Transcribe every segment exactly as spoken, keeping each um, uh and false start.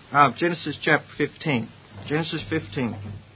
Uh, Genesis chapter fifteen. Genesis fifteen.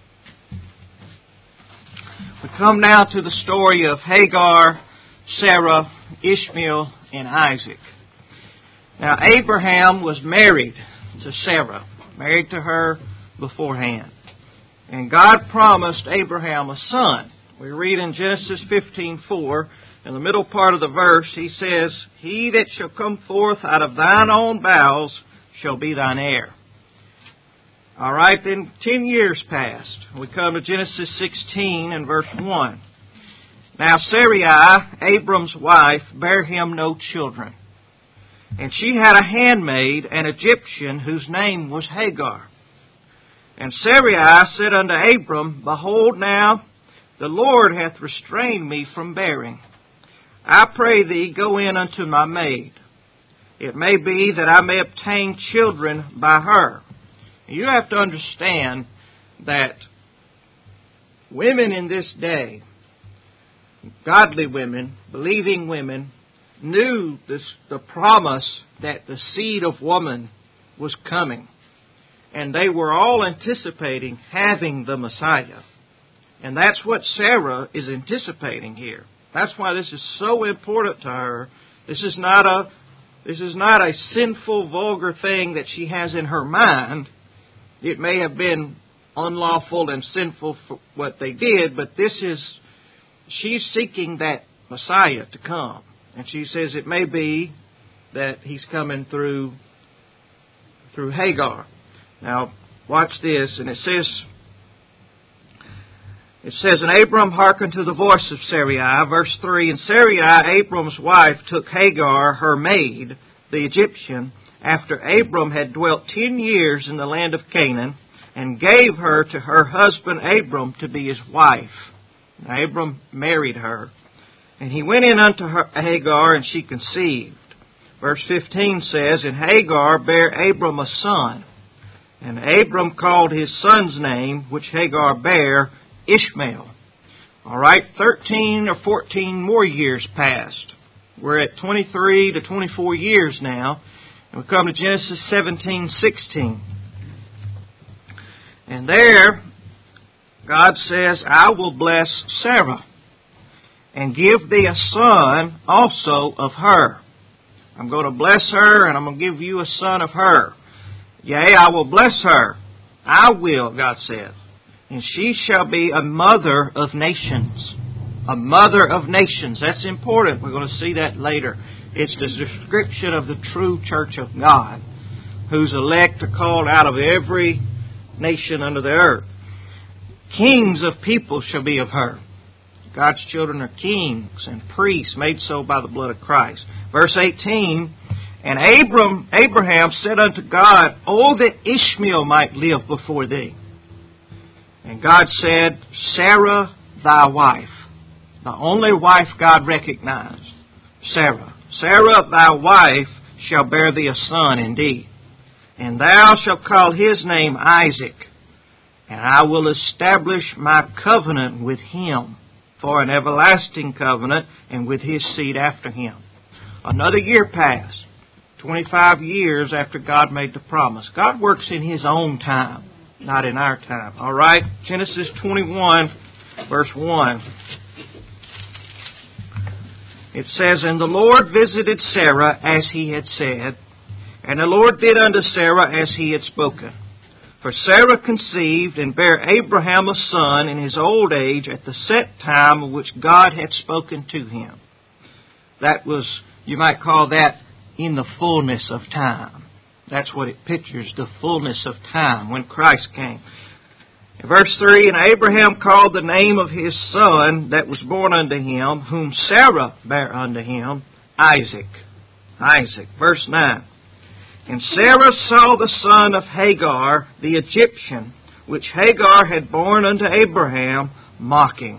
We come now to the story of Hagar, Sarah, Ishmael, and Isaac. Now, Abraham was married to Sarah, married to her beforehand. And God promised Abraham a son. We read in Genesis fifteen four, in the middle part of the verse, he says, "He that shall come forth out of thine own bowels shall be thine heir." All right, then ten years passed. We come to Genesis sixteen and verse one. Now Sarai, Abram's wife, bare him no children. And she had a handmaid, an Egyptian, whose name was Hagar. And Sarai said unto Abram, Behold now, the Lord hath restrained me from bearing. I pray thee, go in unto my maid. It may be that I may obtain children by her. You have to understand that women in this day, godly women, believing women, knew this, the promise that the seed of woman was coming. And they were all anticipating having the Messiah. And that's what Sarah is anticipating here. That's why this is so important to her. This is not a, this is not a sinful, vulgar thing that she has in her mind. It may have been unlawful and sinful for what they did, but this is, she's seeking that Messiah to come. And she says it may be that he's coming through through Hagar. Now, watch this, and it says, it says, And Abram hearkened to the voice of Sarai, verse three, And Sarai, Abram's wife, took Hagar, her maid, the Egyptian, after Abram had dwelt ten years in the land of Canaan, and gave her to her husband Abram to be his wife. Now, Abram married her. And he went in unto her, Hagar, and she conceived. Verse fifteen says, And Hagar bare Abram a son. And Abram called his son's name, which Hagar bare, Ishmael. All right, thirteen or fourteen more years passed. We're at twenty-three to twenty-four years now. And we come to Genesis seventeen sixteen. And there, God says, I will bless Sarah, and give thee a son also of her. I'm going to bless her, and I'm going to give you a son of her. Yea, I will bless her. I will, God says. And she shall be a mother of nations. A mother of nations. That's important. We're going to see that later. It's the description of the true church of God, whose elect are called out of every nation under the earth. Kings of people shall be of her. God's children are kings and priests, made so by the blood of Christ. Verse eighteen, And Abram, Abraham said unto God, Oh, that Ishmael might live before thee. And God said, Sarah, thy wife. The only wife God recognized, Sarah. Sarah, thy wife, shall bear thee a son indeed. And thou shalt call his name Isaac. And I will establish my covenant with him for an everlasting covenant, and with his seed after him. Another year passed. twenty-five years after God made the promise. God works in his own time, not in our time. All right? Genesis twenty-one, verse one. It says, And the Lord visited Sarah as he had said, and the Lord did unto Sarah as he had spoken. For Sarah conceived and bare Abraham a son in his old age at the set time of which God had spoken to him. That was, you might call that, in the fullness of time. That's what it pictures, the fullness of time, when Christ came. In verse three, And Abraham called the name of his son that was born unto him, whom Sarah bare unto him, Isaac. Isaac. Verse nine. And Sarah saw the son of Hagar, the Egyptian, which Hagar had borne unto Abraham, mocking.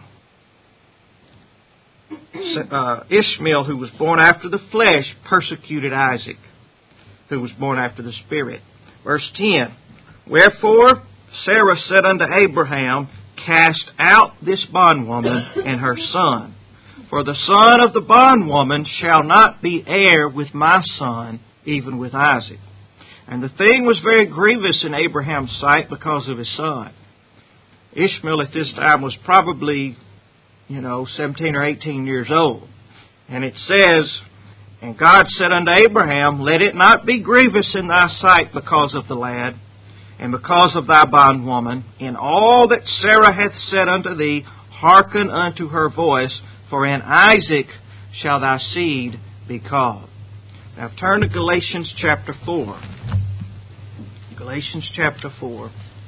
Uh, Ishmael, who was born after the flesh, persecuted Isaac, who was born after the Spirit. Verse ten. Wherefore Sarah said unto Abraham, Cast out this bondwoman and her son, for the son of the bondwoman shall not be heir with my son, even with Isaac. And the thing was very grievous in Abraham's sight because of his son. Ishmael at this time was probably, you know, seventeen or eighteen years old. And it says, "And God said unto Abraham, Let it not be grievous in thy sight because of the lad, and because of thy bondwoman. In all that Sarah hath said unto thee, hearken unto her voice, for in Isaac shall thy seed be called." Now turn to Galatians chapter four. Galatians chapter four.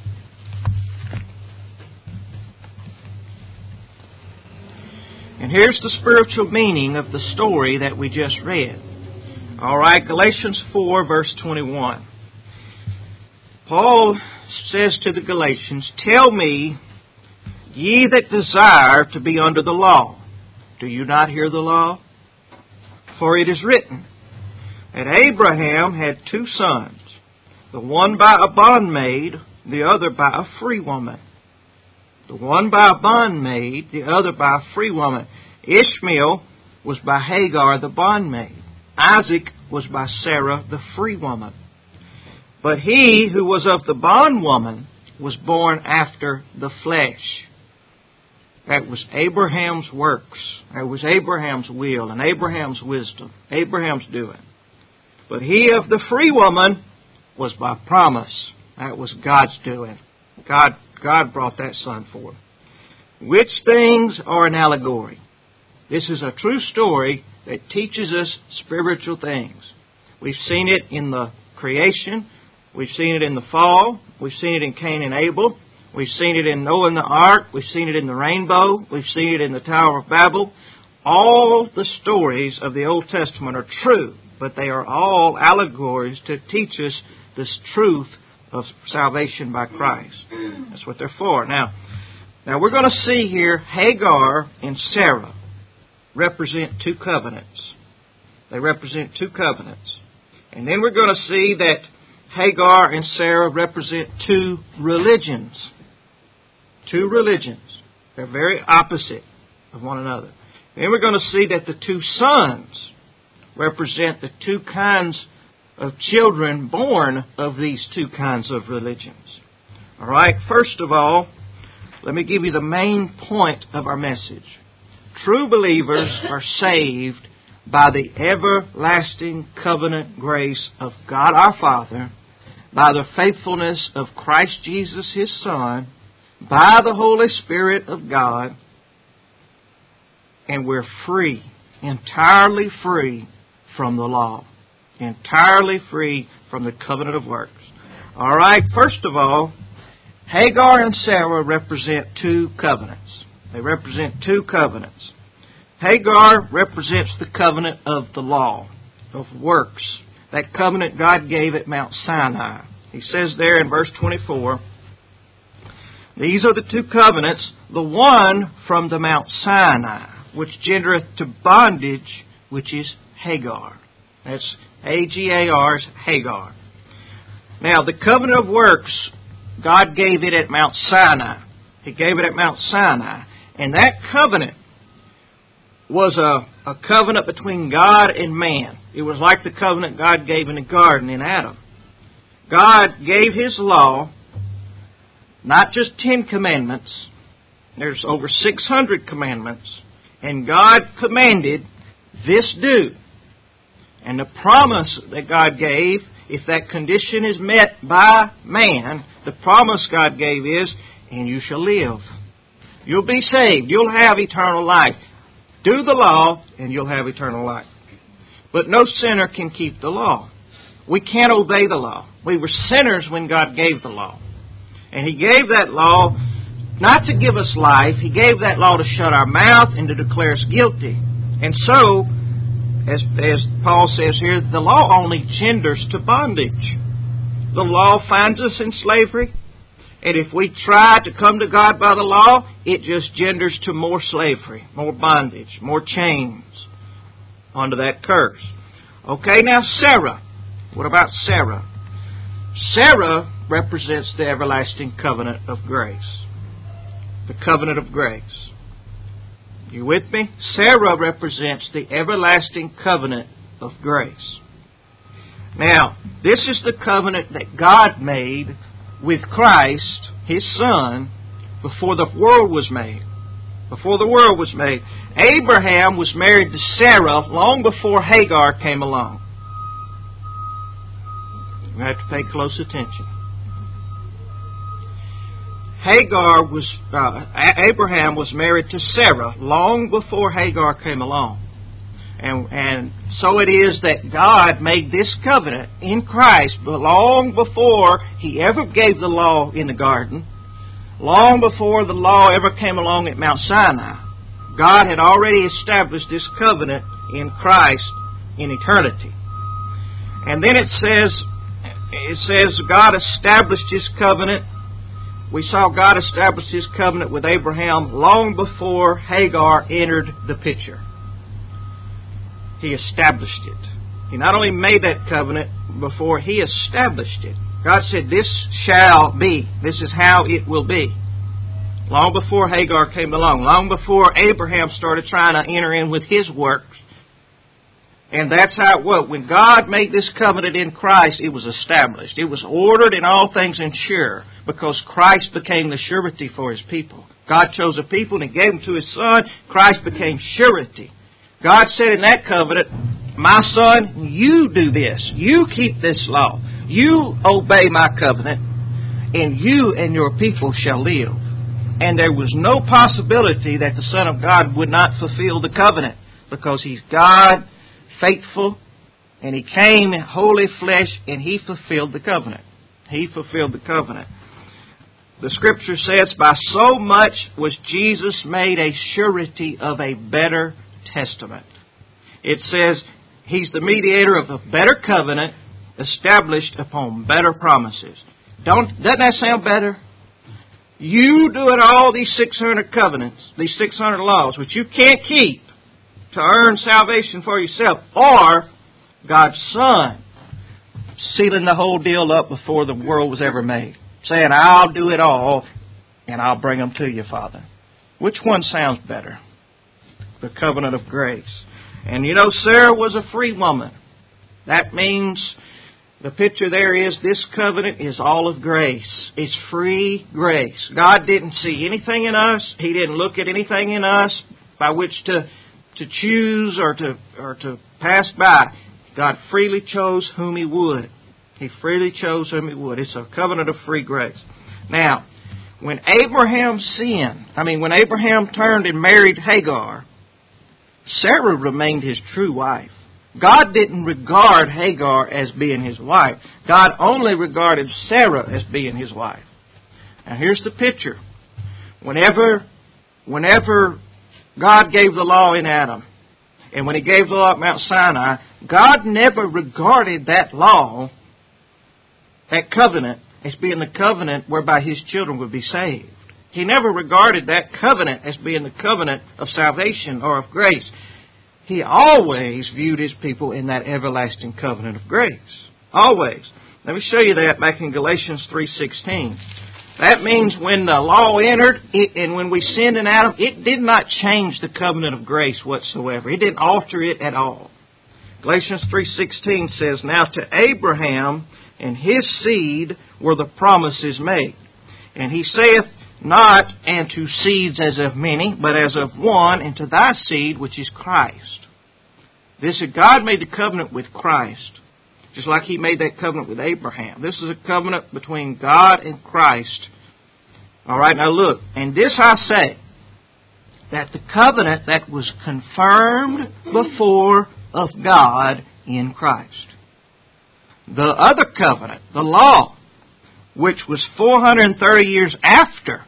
And here's the spiritual meaning of the story that we just read. All right, Galatians four, verse twenty-one. Paul says to the Galatians, "Tell me, ye that desire to be under the law, do you not hear the law? For it is written, that Abraham had two sons, the one by a bondmaid, the other by a free woman. The one by a bondmaid, the other by a free woman. Ishmael was by Hagar the bondmaid. Isaac was by Sarah the free woman. But he who was of the bondwoman was born after the flesh." That was Abraham's works. That was Abraham's will and Abraham's wisdom. Abraham's doing. But he of the free woman was by promise. That was God's doing. God, God brought that son forth. Which things are an allegory? This is a true story that teaches us spiritual things. We've seen it in the creation. We've seen it in the fall. We've seen it in Cain and Abel. We've seen it in Noah and the ark. We've seen it in the rainbow. We've seen it in the Tower of Babel. All the stories of the Old Testament are true, but they are all allegories to teach us this truth of salvation by Christ. That's what they're for. Now, now we're going to see here Hagar and Sarah represent two covenants. They represent two covenants. And then we're going to see that Hagar and Sarah represent two religions. Two religions. They're very opposite of one another. Then we're going to see that the two sons represent the two kinds of children born of these two kinds of religions. All right, first of all, let me give you the main point of our message. True believers are saved by the everlasting covenant grace of God our Father, by the faithfulness of Christ Jesus His Son, by the Holy Spirit of God, and we're free, entirely free from the law. Entirely free from the covenant of works. All right, first of all, Hagar and Sarah represent two covenants. They represent two covenants. Hagar represents the covenant of the law, of works. That covenant God gave at Mount Sinai. He says there in verse twenty-four, "These are the two covenants, the one from the Mount Sinai, which gendereth to bondage, which is Hagar." That's A G A R's Hagar. Now, the covenant of works, God gave it at Mount Sinai. He gave it at Mount Sinai. And that covenant was a, a covenant between God and man. It was like the covenant God gave in the garden in Adam. God gave His law, not just Ten Commandments. There's over six hundred commandments. And God commanded, "This do." And the promise that God gave, if that condition is met by man, the promise God gave is, "And you shall live." You'll be saved. You'll have eternal life. Do the law, and you'll have eternal life. But no sinner can keep the law. We can't obey the law. We were sinners when God gave the law. And He gave that law not to give us life. He gave that law to shut our mouth and to declare us guilty. And so, As, as Paul says here, the law only genders to bondage. The law finds us in slavery. And if we try to come to God by the law, it just genders to more slavery, more bondage, more chains onto that curse. Okay, now Sarah. What about Sarah? Sarah represents the everlasting covenant of grace. The covenant of grace. You with me? Sarah represents the everlasting covenant of grace. Now, this is the covenant that God made with Christ, His Son, before the world was made. Before the world was made. Abraham was married to Sarah long before Hagar came along. We have to pay close attention. Hagar was, uh, Abraham was married to Sarah long before Hagar came along. And, and so it is that God made this covenant in Christ long before He ever gave the law in the garden, long before the law ever came along at Mount Sinai. God had already established this covenant in Christ in eternity. And then it says, it says God established His covenant. We saw God establish His covenant with Abraham long before Hagar entered the picture. He established it. He not only made that covenant before, He established it. God said, this shall be. This is how it will be. Long before Hagar came along. Long before Abraham started trying to enter in with his works. And that's how it was. When God made this covenant in Christ, it was established. It was ordered in all things and sure, because Christ became the surety for His people. God chose a people and He gave them to His Son. Christ became surety. God said in that covenant, my son, you do this. You keep this law. You obey my covenant, and you and your people shall live. And there was no possibility that the Son of God would not fulfill the covenant, because He's God, faithful, and He came in holy flesh, and He fulfilled the covenant. He fulfilled the covenant. The Scripture says, by so much was Jesus made a surety of a better testament. It says He's the mediator of a better covenant established upon better promises. Don't, doesn't that sound better? You doing all these six hundred covenants, these six hundred laws, which you can't keep to earn salvation for yourself, or God's Son sealing the whole deal up before the world was ever made, saying, I'll do it all and I'll bring them to you, Father. Which one sounds better? The covenant of grace. And you know, Sarah was a free woman. That means the picture there is this covenant is all of grace. It's free grace. God didn't see anything in us. He didn't look at anything in us by which to to choose or to or to pass by. God freely chose whom He would. He freely chose whom He would. It's a covenant of free grace. Now, when Abraham sinned, I mean, when Abraham turned and married Hagar, Sarah remained his true wife. God didn't regard Hagar as being His wife. God only regarded Sarah as being His wife. Now here's the picture. Whenever, whenever God gave the law in Adam, and when He gave the law at Mount Sinai, God never regarded that law, that covenant, as being the covenant whereby His children would be saved. He never regarded that covenant as being the covenant of salvation or of grace. He always viewed His people in that everlasting covenant of grace. Always. Let me show you that back in Galatians three sixteen. That means when the law entered, it, and when we sinned in Adam, it did not change the covenant of grace whatsoever. It didn't alter it at all. Galatians three sixteen says, now to Abraham and his seed were the promises made. And he saith, not and to seeds as of many, but as of one, and to thy seed, which is Christ. This is, God made the covenant with Christ, just like He made that covenant with Abraham. This is a covenant between God and Christ. All right, now look, and this I say, that the covenant that was confirmed before of God in Christ. The other covenant, the law, which was four hundred thirty years after,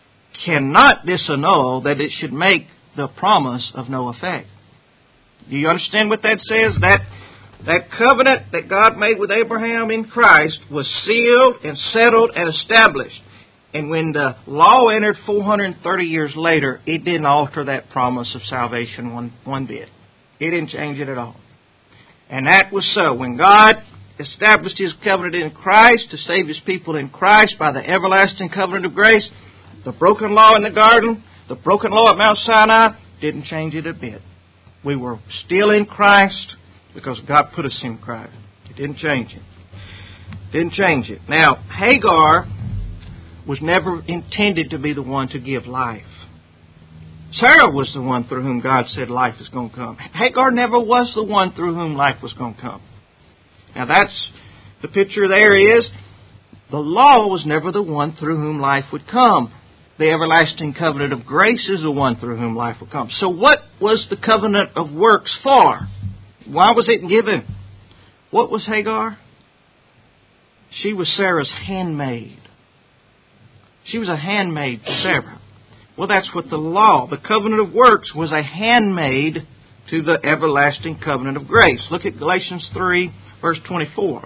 cannot disannul that it should make the promise of no effect. Do you understand what that says? That that covenant that God made with Abraham in Christ was sealed and settled and established. And when the law entered four hundred thirty years later, it didn't alter that promise of salvation one, one bit. It didn't change it at all. And that was so. When God established His covenant in Christ to save His people in Christ by the everlasting covenant of grace, the broken law in the garden, the broken law at Mount Sinai, didn't change it a bit. We were still in Christ because God put us in Christ. It didn't change it. Didn't change it. Now, Hagar was never intended to be the one to give life. Sarah was the one through whom God said life is going to come. Hagar never was the one through whom life was going to come. Now that's, the picture there is, the law was never the one through whom life would come. The everlasting covenant of grace is the one through whom life will come. So what was the covenant of works for? Why was it given? What was Hagar? She was Sarah's handmaid. She was a handmaid to Sarah. Well, that's what the law, the covenant of works, was a handmaid to the everlasting covenant of grace. Look at Galatians three, verse twenty-four.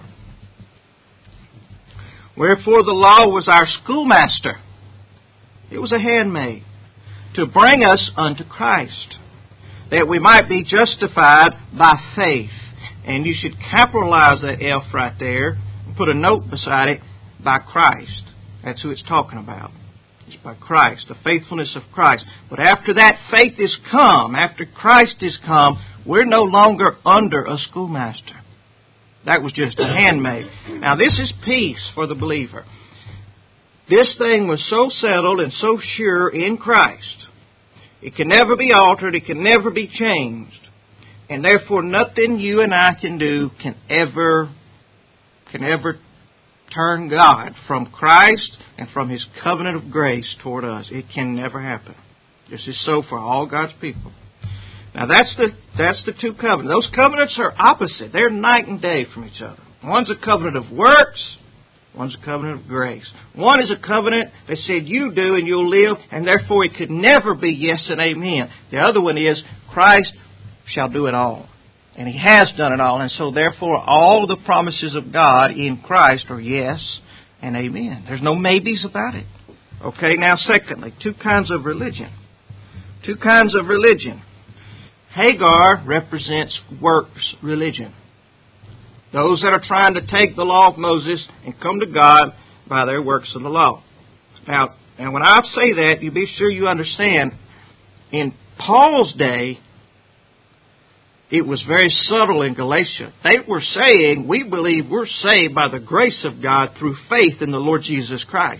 Wherefore the law was our schoolmaster. It was a handmaid to bring us unto Christ, that we might be justified by faith. And you should capitalize that F right there and put a note beside it, by Christ. That's who it's talking about. It's by Christ, the faithfulness of Christ. But after that faith is come, after Christ is come, we're no longer under a schoolmaster. That was just a handmaid. Now this is peace for the believer. This thing was so settled and so sure in Christ. It can never be altered. It can never be changed. And therefore nothing you and I can do can ever, can ever turn God from Christ and from His covenant of grace toward us. It can never happen. This is so for all God's people. Now that's the that's the two covenants. Those covenants are opposite. They're night and day from each other. One's a covenant of works. One's a covenant of grace. One is a covenant that said you do and you'll live, and therefore it could never be yes and amen. The other one is Christ shall do it all. And He has done it all. And so therefore all the promises of God in Christ are yes and amen. There's no maybes about it. Okay, now secondly, two kinds of religion. Two kinds of religion. Hagar represents works religion. Those that are trying to take the law of Moses and come to God by their works of the law. Now, and when I say that, you be sure you understand, in Paul's day, it was very subtle in Galatia. They were saying, we believe we're saved by the grace of God through faith in the Lord Jesus Christ.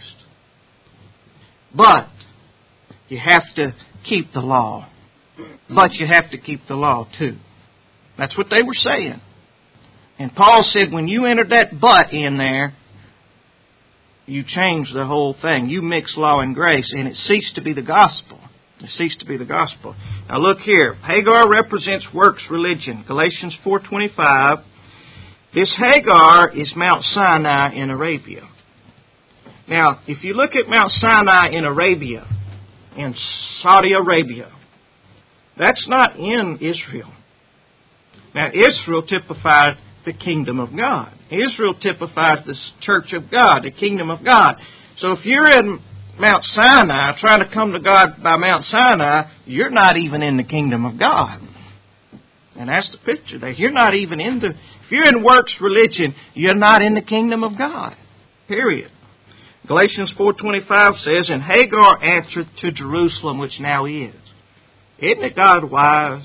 But you have to keep the law. But you have to keep the law too. That's what they were saying. And Paul said, when you entered that but in there, you changed the whole thing. You mix law and grace, and it ceased to be the gospel. It ceased to be the gospel. Now look here. Hagar represents works religion. Galatians four twenty-five. This Hagar is Mount Sinai in Arabia. Now, if you look at Mount Sinai in Arabia, in Saudi Arabia, that's not in Israel. Now, Israel typified the kingdom of God. Israel typifies the church of God, the kingdom of God. So if you're in Mount Sinai, trying to come to God by Mount Sinai, you're not even in the kingdom of God. And that's the picture there. You're not even in the, if you're in works religion, you're not in the kingdom of God. Period. Galatians four twenty-five says, and Hagar answered to Jerusalem, which now is. Isn't it God wise?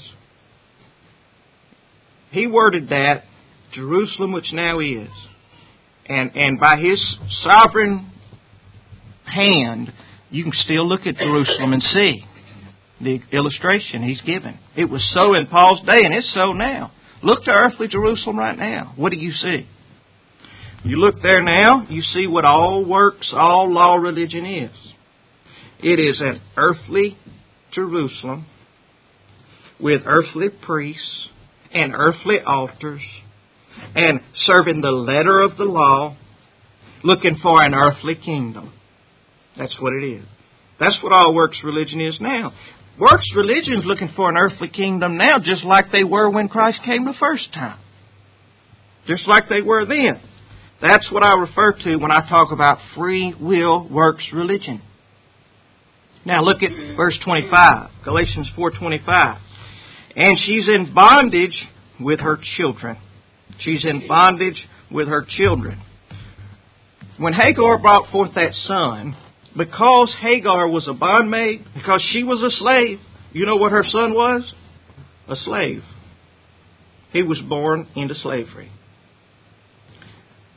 He worded that, Jerusalem, which now is. And, and by His sovereign hand, you can still look at Jerusalem and see the illustration He's given. It was so in Paul's day, and it's so now. Look to earthly Jerusalem right now. What do you see? You look there now, you see what all works, all law religion is. It is an earthly Jerusalem with earthly priests and earthly altars and serving the letter of the law, looking for an earthly kingdom. That's what it is. That's what all works religion is now. Works religion is looking for an earthly kingdom now, just like they were when Christ came the first time. Just like they were then. That's what I refer to when I talk about free will works religion. Now look at verse twenty-five, Galatians four twenty-five. And she's in bondage with her children. She's in bondage with her children. When Hagar brought forth that son, because Hagar was a bondmaid, because she was a slave, you know what her son was? A slave. He was born into slavery.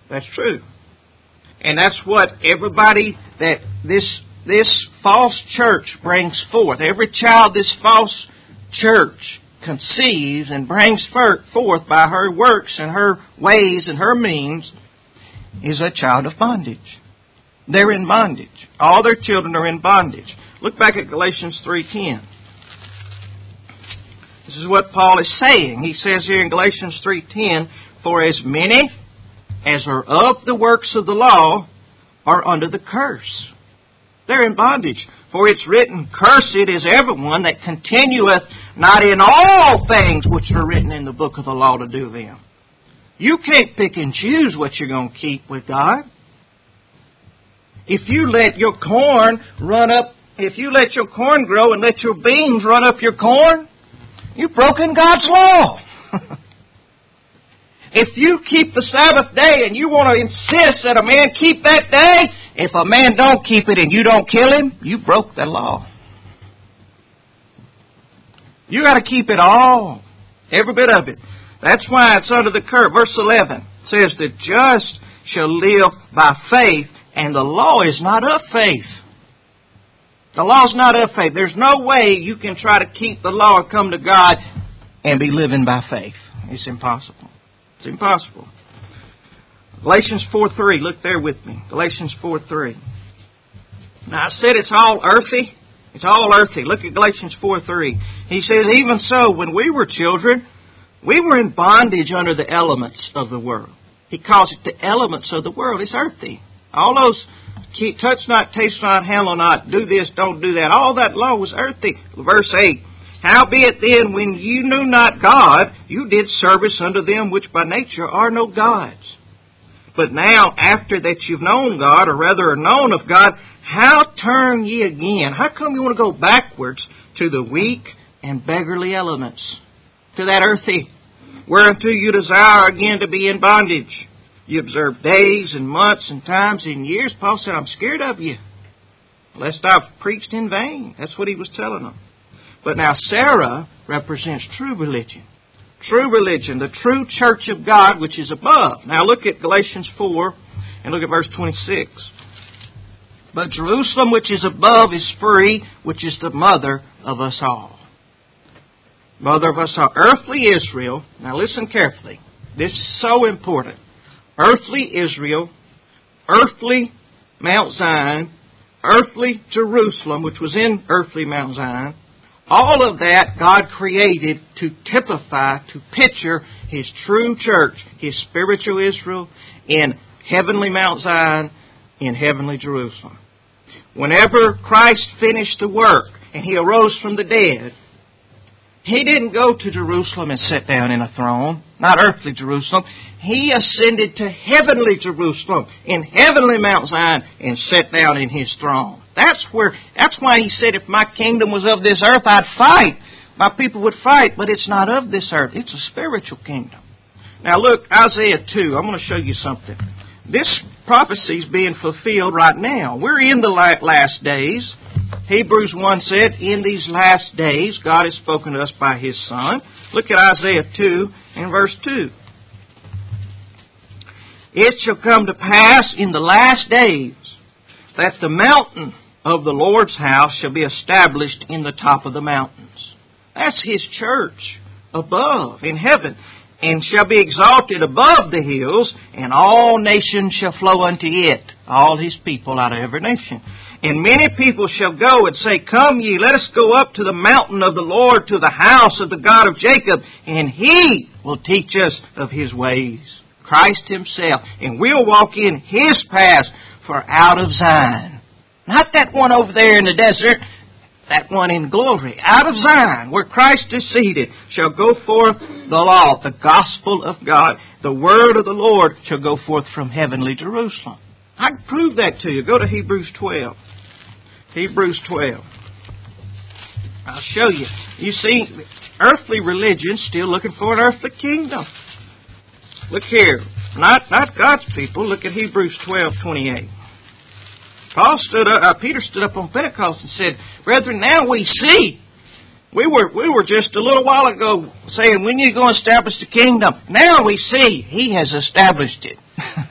That's true. And that's what everybody that this this false church brings forth. Every child this false church conceives and brings forth by her works and her ways and her means is a child of bondage. They're in bondage. All their children are in bondage. Look back at Galatians three ten. This is what Paul is saying. He says here in Galatians three ten, "For as many as are of the works of the law are under the curse." They're in bondage. "For it's written, Cursed is everyone that continueth not in all things which are written in the book of the law to do them." You can't pick and choose what you're going to keep with God. If you let your corn run up, if you let your corn grow and let your beans run up your corn, you've broken God's law. If you keep the Sabbath day and you want to insist that a man keep that day, if a man don't keep it and you don't kill him, you broke the law. You got to keep it all, every bit of it. That's why it's under the curse. Verse eleven says, "The just shall live by faith, and the law is not of faith." The law is not of faith. There's no way you can try to keep the law or come to God and be living by faith. It's impossible. It's impossible. Galatians four three. Look there with me. Galatians four three. Now I said it's all earthy. It's all earthy. Look at Galatians four three. He says, "Even so, when we were children, we were in bondage under the elements of the world." He calls it the elements of the world. It's earthy. All those touch not, taste not, handle not, do this, don't do that. All that law was earthy. Verse eight. "Howbeit then, when you knew not God, you did service unto them which by nature are no gods. But now, after that you've known God, or rather are known of God, how turn ye again?" How come you want to go backwards to the weak and beggarly elements? To that earthy, whereunto you desire again to be in bondage. You observe days and months and times and years. Paul said, "I'm scared of you, lest I've preached in vain." That's what he was telling them. But now Sarah represents true religion. True religion, the true church of God, which is above. Now look at Galatians four and look at verse twenty-six. "But Jerusalem which is above is free, which is the mother of us all." Mother of us all. Earthly Israel, now listen carefully. This is so important. Earthly Israel, earthly Mount Zion, earthly Jerusalem, which was in earthly Mount Zion, all of that God created to typify, to picture His true church, His spiritual Israel, in heavenly Mount Zion, in heavenly Jerusalem. Whenever Christ finished the work and He arose from the dead, He didn't go to Jerusalem and sit down in a throne, not earthly Jerusalem. He ascended to heavenly Jerusalem, in heavenly Mount Zion, and sat down in His throne. That's where. That's why He said, "If my kingdom was of this earth, I'd fight. My people would fight, but it's not of this earth. It's a spiritual kingdom." Now look, Isaiah two. I'm going to show you something. This prophecy is being fulfilled right now. We're in the last days. Hebrews one said, "In these last days, God has spoken to us by His Son." Look at Isaiah two and verse two. "It shall come to pass in the last days that the mountain of the Lord's house shall be established in the top of the mountains." That's His church above in heaven. "And shall be exalted above the hills, and all nations shall flow unto it." All His people out of every nation. "And many people shall go and say, Come ye, let us go up to the mountain of the Lord, to the house of the God of Jacob, and He will teach us of His ways." Christ Himself. "And we'll walk in His paths, for out of Zion." Not that one over there in the desert, that one in glory. Out of Zion, where Christ is seated, shall go forth the law, the gospel of God. The word of the Lord shall go forth from heavenly Jerusalem. I can prove that to you. Go to Hebrews twelve. Hebrews twelve. I'll show you. You see, earthly religion still looking for an earthly kingdom. Look here. Not not God's people. Look at Hebrews twelve twenty-eight. Paul stood up, uh, Peter stood up on Pentecost and said, "Brethren, now we see. We were we were just a little while ago saying, we need to go establish the kingdom. Now we see He has established it."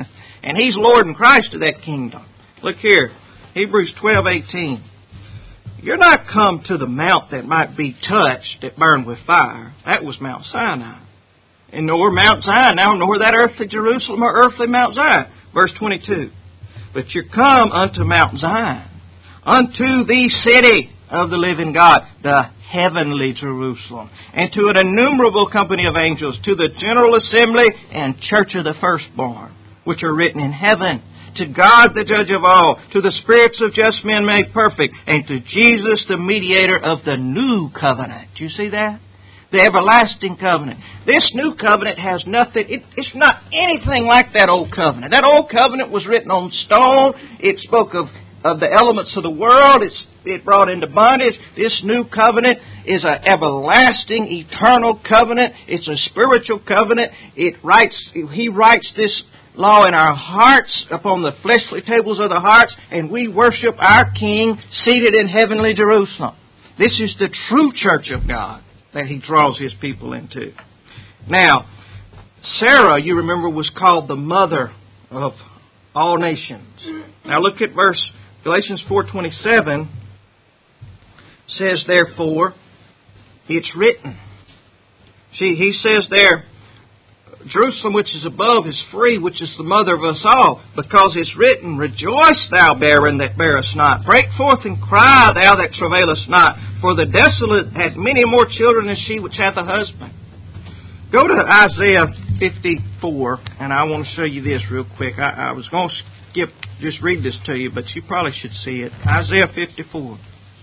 And He's Lord and Christ of that kingdom. Look here, Hebrews twelve eighteen. You're not come to the mount that might be touched, that burned with fire. That was Mount Sinai. And nor Mount Zion now, nor that earthly Jerusalem or earthly Mount Zion. Verse twenty-two. But you're come unto Mount Zion, unto the city of the living God, the heavenly Jerusalem, and to an innumerable company of angels, to the general assembly and church of the firstborn, which are written in heaven, to God the judge of all, to the spirits of just men made perfect, and to Jesus the mediator of the new covenant. Do you see that? The everlasting covenant. This new covenant has nothing, it, it's not anything like that old covenant. That old covenant was written on stone. It spoke of, of the elements of the world. It's, it brought into bondage. This new covenant is an everlasting, eternal covenant. It's a spiritual covenant. It writes, He writes this law in our hearts, upon the fleshly tables of the hearts, and we worship our King seated in heavenly Jerusalem. This is the true church of God that He draws His people into. Now, Sarah, you remember, was called the mother of all nations. Now look at verse Galatians four twenty-seven. Says, therefore, it's written. See, he says there, Jerusalem which is above is free, which is the mother of us all, because it's written, rejoice thou barren that bearest not, break forth and cry thou that travailest not, for the desolate hath many more children than she which hath a husband. Go to Isaiah fifty-four, and I want to show you this real quick. I, I was going to skip, just read this to you, but you probably should see it. Isaiah fifty-four.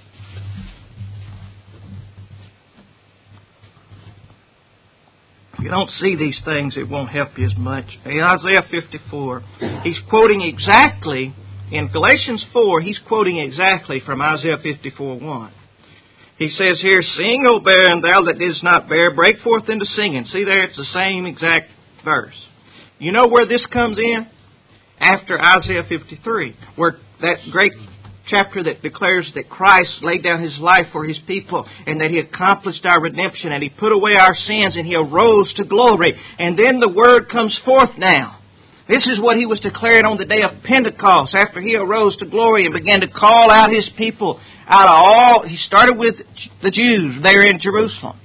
If you don't see these things, it won't help you as much. In Isaiah fifty-four, he's quoting exactly, in Galatians four, he's quoting exactly from Isaiah fifty-four one. He says here, sing, O barren, thou that didst not bear, break forth into singing. See there, it's the same exact verse. You know where this comes in? After Isaiah fifty-three, where that great chapter that declares that Christ laid down His life for His people and that He accomplished our redemption and He put away our sins and He arose to glory. And then the word comes forth now. This is what He was declaring on the day of Pentecost after He arose to glory and began to call out His people out of all. He started with the Jews there in Jerusalem.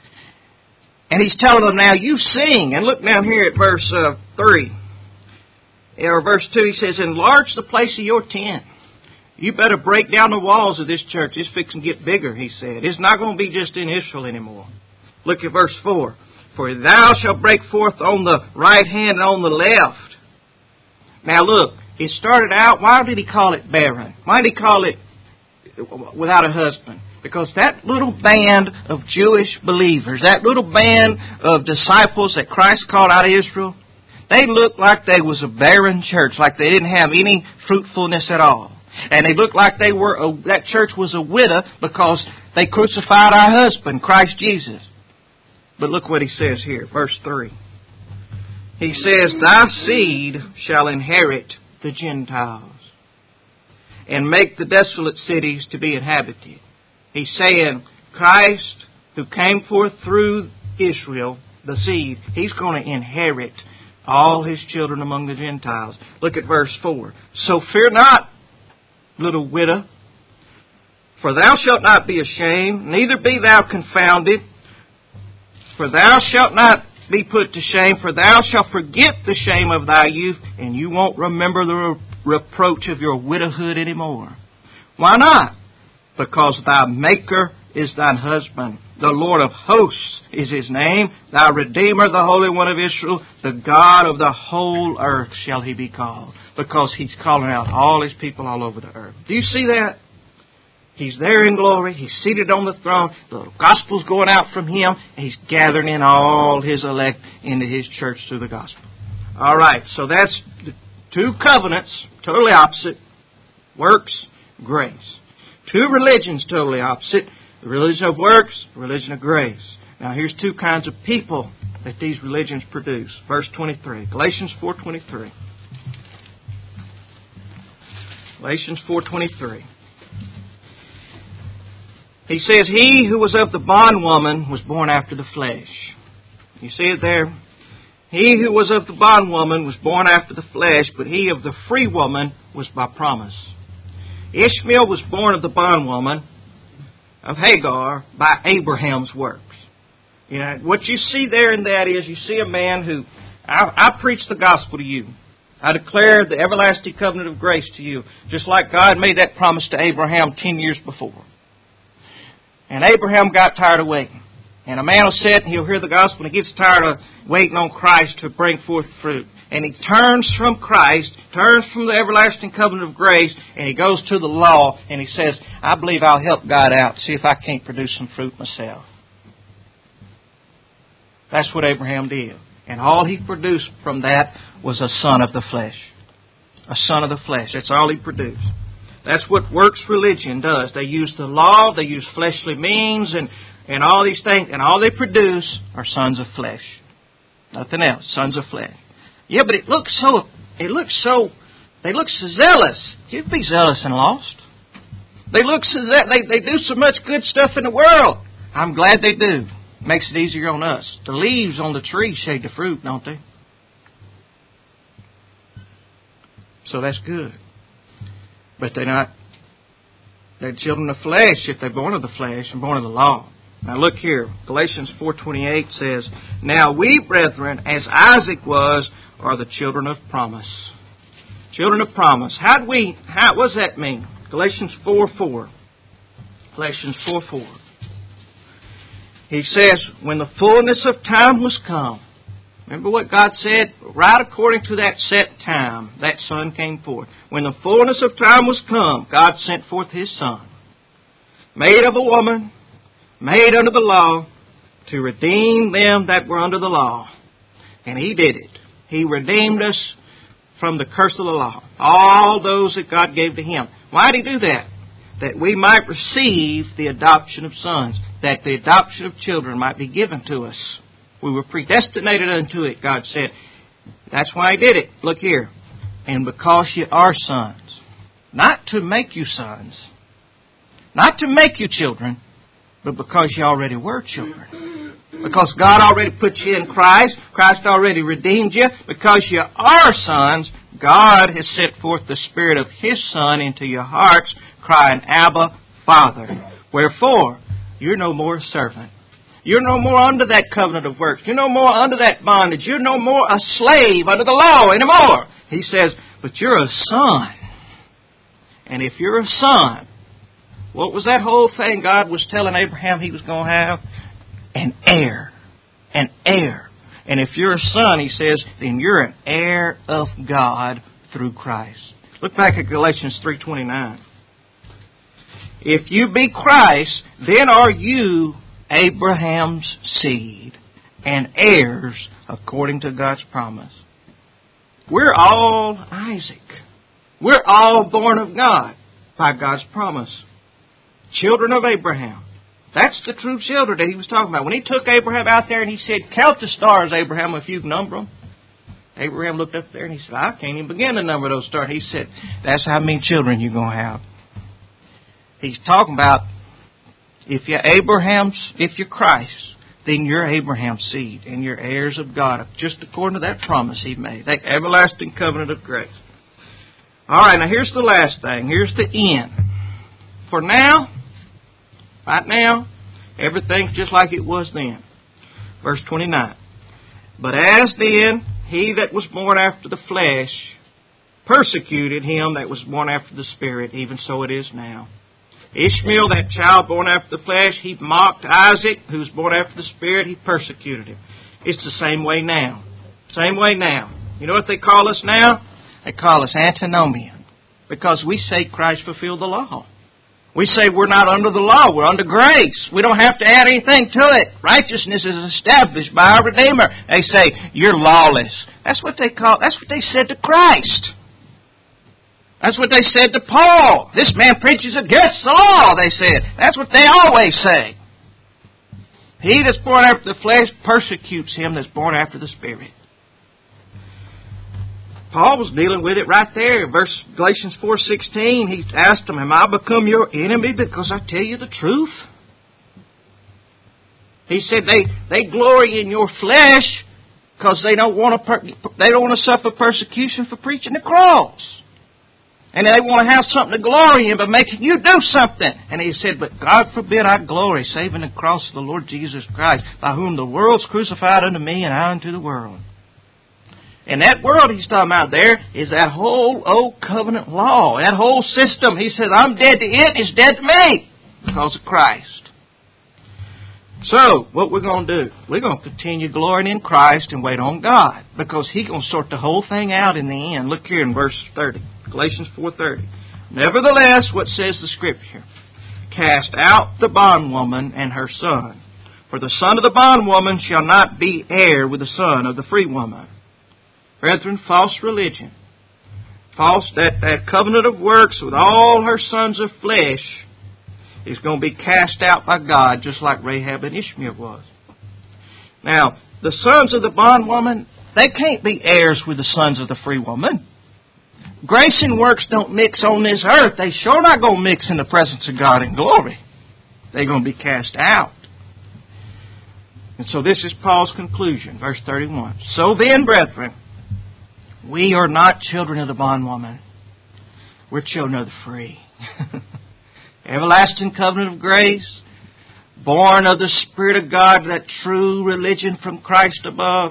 And He's telling them now, you sing. And look down here at verse uh, three. Or verse two, He says, enlarge the place of your tent. You better break down the walls of this church. It's fixing to get bigger, He said. It's not going to be just in Israel anymore. Look at verse four. For thou shalt break forth on the right hand and on the left. Now look, it started out, why did He call it barren? Why did He call it without a husband? Because that little band of Jewish believers, that little band of disciples that Christ called out of Israel, they looked like they was a barren church, like they didn't have any fruitfulness at all. And they looked like they were a, that church was a widow because they crucified our husband, Christ Jesus. But look what He says here, verse three. He says, thy seed shall inherit the Gentiles and make the desolate cities to be inhabited. He's saying Christ, who came forth through Israel, the seed, He's going to inherit all His children among the Gentiles. Look at verse four. So fear not, little widow, for thou shalt not be ashamed, neither be thou confounded, for thou shalt not be put to shame, for thou shalt forget the shame of thy youth, and you won't remember the re- reproach of your widowhood anymore. Why not? Because thy Maker is thine husband. The Lord of hosts is His name. Thy Redeemer, the Holy One of Israel, the God of the whole earth shall He be called. Because He's calling out all His people all over the earth. Do you see that? He's there in glory. He's seated on the throne. The gospel's going out from Him. And He's gathering in all His elect into His church through the gospel. All right, so that's the two covenants, totally opposite. Works, grace. Two religions, totally opposite. The religion of works, the religion of grace. Now here's two kinds of people that these religions produce. Verse twenty-three, Galatians four twenty-three. Galatians four twenty-three. He says, he who was of the bondwoman was born after the flesh. You see it there? He who was of the bondwoman was born after the flesh, but he of the free woman was by promise. Ishmael was born of the bondwoman of Hagar by Abraham's works. You know, what you see there in that is you see a man who, I, I preach the gospel to you. I declare the everlasting covenant of grace to you, just like God made that promise to Abraham ten years before. And Abraham got tired of waiting. And a man will sit and he'll hear the gospel and he gets tired of waiting on Christ to bring forth fruit. And he turns from Christ, turns from the everlasting covenant of grace, and he goes to the law and he says, I believe I'll help God out, see if I can't produce some fruit myself. That's what Abraham did. And all he produced from that was a son of the flesh. A son of the flesh. That's all he produced. That's what works religion does. They use the law, they use fleshly means, and, and all these things, and all they produce are sons of flesh. Nothing else. Sons of flesh. Yeah, but it looks so, it looks so, they look so zealous. You'd be zealous and lost. They look so, they, they do so much good stuff in the world. I'm glad they do. Makes it easier on us. The leaves on the tree shade the fruit, don't they? So that's good. But they're not, they're children of flesh if they're born of the flesh and born of the law. Now look here. Galatians four twenty-eight says, Now we, brethren, as Isaac was, are the children of promise. Children of promise. How do we, how, what does that mean? Galatians four four. Galatians four four. He says, when the fullness of time was come, remember what God said? Right according to that set time, that Son came forth. When the fullness of time was come, God sent forth His Son, made of a woman, made under the law, to redeem them that were under the law. And He did it. He redeemed us from the curse of the law. All those that God gave to Him. Why did He do that? That we might receive the adoption of sons. That the adoption of children might be given to us. We were predestinated unto it, God said. That's why He did it. Look here. And because you are sons. Not to make you sons. Not to make you children. But because you already were children. Because God already put you in Christ. Christ already redeemed you. Because you are sons, God has sent forth the Spirit of His Son into your hearts, crying, Abba, Father. Wherefore, you're no more a servant. You're no more under that covenant of works. You're no more under that bondage. You're no more a slave under the law anymore. He says, but you're a son. And if you're a son, what was that whole thing God was telling Abraham He was going to have? An heir. An heir. And if you're a son, He says, then you're an heir of God through Christ. Look back at Galatians three twenty-nine. If you be Christ, then are you Abraham's seed and heirs according to God's promise. We're all Isaac. We're all born of God by God's promise. Children of Abraham. That's the true children that He was talking about. When He took Abraham out there and He said, count the stars, Abraham, if you can number them. Abraham looked up there and he said, I can't even begin to number those stars. He said, that's how many children you're going to have. He's talking about if you're Abraham's, if you're Christ, then you're Abraham's seed and you're heirs of God, just according to that promise He made, that everlasting covenant of grace. All right, now here's the last thing. Here's the end. For now, right now, everything's just like it was then. Verse twenty-nine. But as then, he that was born after the flesh persecuted him that was born after the Spirit, even so it is now. Ishmael, that child born after the flesh, he mocked Isaac, who was born after the Spirit, he persecuted him. It's the same way now. Same way now. You know what they call us now? They call us antinomian. Because we say Christ fulfilled the law. We say we're not under the law, we're under grace. We don't have to add anything to it. Righteousness is established by our Redeemer. They say, you're lawless. That's what they call, that's what they said to Christ. That's what they said to Paul. This man preaches against the law, they said. That's what they always say. He that's born after the flesh persecutes him that's born after the Spirit. Paul was dealing with it right there. Verse Galatians four sixteen, he asked him, am I become your enemy because I tell you the truth? He said they, they glory in your flesh because they don't want to per- they don't want to suffer persecution for preaching the cross. And they want to have something to glory in by making you do something. And he said, but God forbid I glory, saving the cross of the Lord Jesus Christ, by whom the world's crucified unto me and I unto the world. And that world he's talking about there is that whole old covenant law, that whole system. He says, I'm dead to it, it's dead to me because of Christ. So, what we're going to do, we're going to continue glorying in Christ and wait on God, because He's going to sort the whole thing out in the end. Look here in verse thirty, Galatians four thirty. Nevertheless, what says the Scripture? Cast out the bondwoman and her son, for the son of the bondwoman shall not be heir with the son of the free woman. Brethren, false religion, false that, that covenant of works with all her sons of flesh, is going to be cast out by God, just like Rahab and Ishmael was. Now, the sons of the bondwoman, they can't be heirs with the sons of the free woman. Grace and works don't mix on this earth. They sure not going to mix in the presence of God in glory. They're going to be cast out. And so this is Paul's conclusion, verse thirty-one. So then, brethren, we are not children of the bondwoman. We're children of the free. Everlasting covenant of grace, born of the Spirit of God, that true religion from Christ above.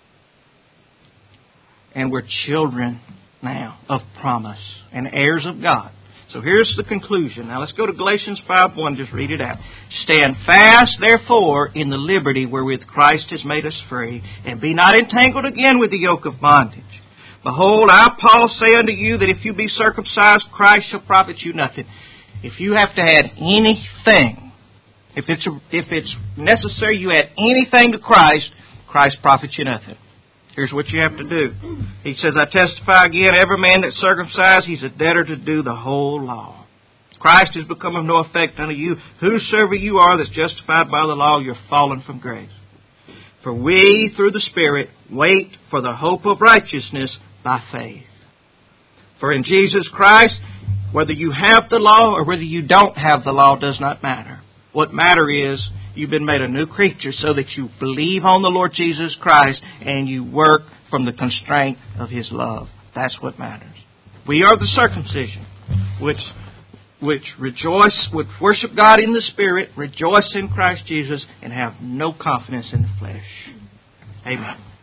And we're children now of promise and heirs of God. So here's the conclusion. Now let's go to Galatians five one, just read it out. Stand fast, therefore, in the liberty wherewith Christ has made us free, and be not entangled again with the yoke of bondage. Behold, I, Paul, say unto you that if you be circumcised, Christ shall profit you nothing. If you have to add anything, if it's a, if it's necessary you add anything to Christ, Christ profits you nothing. Here's what you have to do. He says, I testify again, every man that's circumcised, he's a debtor to do the whole law. Christ has become of no effect unto you. Whosoever you are that's justified by the law, you're fallen from grace. For we, through the Spirit, wait for the hope of righteousness by faith. For in Jesus Christ, whether you have the law or whether you don't have the law does not matter. What matters is you've been made a new creature so that you believe on the Lord Jesus Christ and you work from the constraint of His love. That's what matters. We are the circumcision, which which rejoice, which worship God in the Spirit, rejoice in Christ Jesus, and have no confidence in the flesh. Amen.